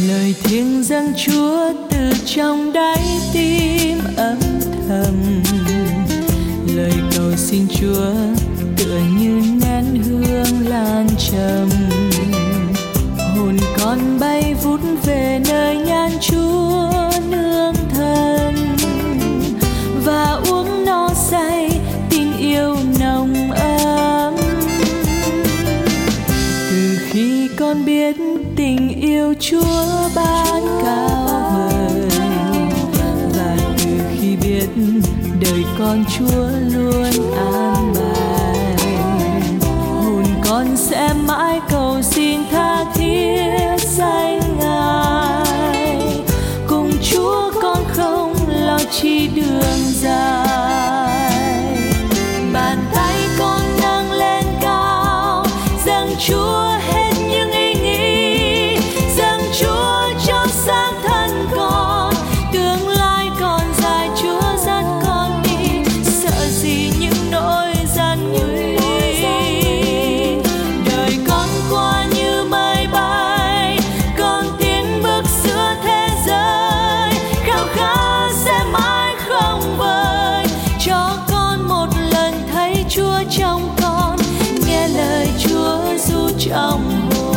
lời thiêng dâng Chúa từ trong đáy tim âm thầm. Lời cầu xin Chúa tựa như nén hương lan trầm. Hồn con bay vút về nơi nhan Chúa nương thân, và uống no say tình yêu nồng ấm. Từ khi con biết tình yêu Chúa ban cao vời, và từ khi biết đời con Chúa luôn an bài, hồn con sẽ mãi cầu xin tha thiết danh Ngài. Cùng Chúa con không lo chi đường dài, bàn tay con nâng lên cao dâng Chúa hết những ý nghĩ, dâng Chúa cho xác thân con. Tương lai còn dài, Chúa dắt con đi, sợ gì những nỗi gian nguy. Đời con qua như mây bay, con tiến bước giữa thế giới, khao khát sẽ mãi không vời. Cho con một lần thấy Chúa trong con, nghe lời Chúa ru trong hồn.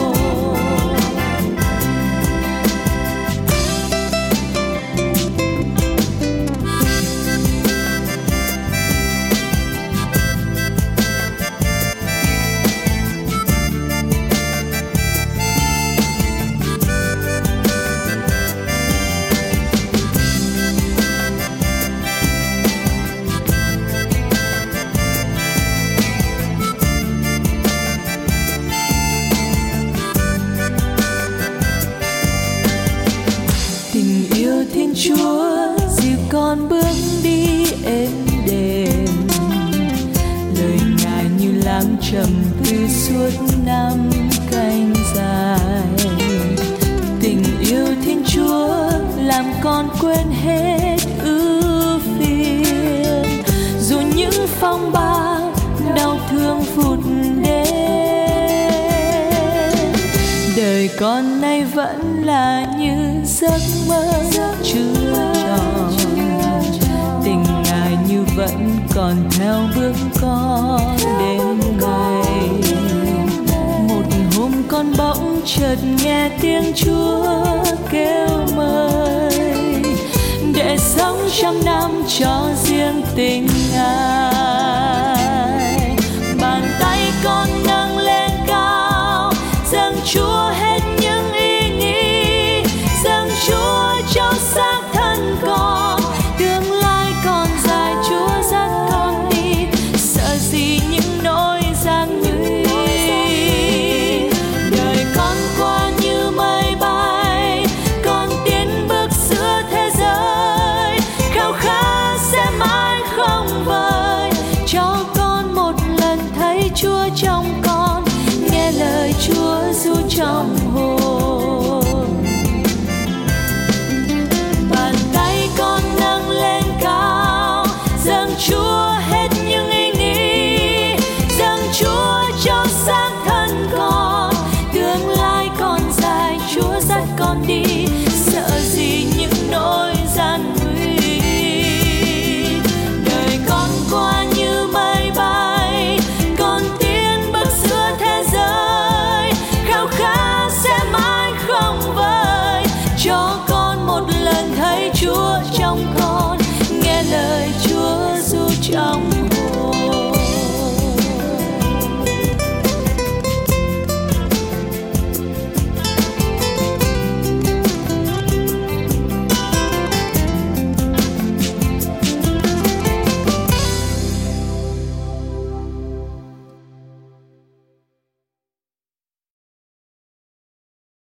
Tình yêu Thiên Chúa dìu con bước đi êm đềm, lời Ngài như lắng trầm từ suốt năm canh dài. Tình yêu Thiên Chúa làm con quên hết ưu phiền, dù những phong ba đau thương vụt đến. Đời con nay vẫn là như giấc mơ chưa tròn, tình Ngài như vẫn còn theo bước con đến ngày. Một hôm con bỗng chợt nghe tiếng Chúa kêu mời, để sống trăm năm cho riêng tình Ngài. Bàn tay con nâng lên cao dâng Chúa hết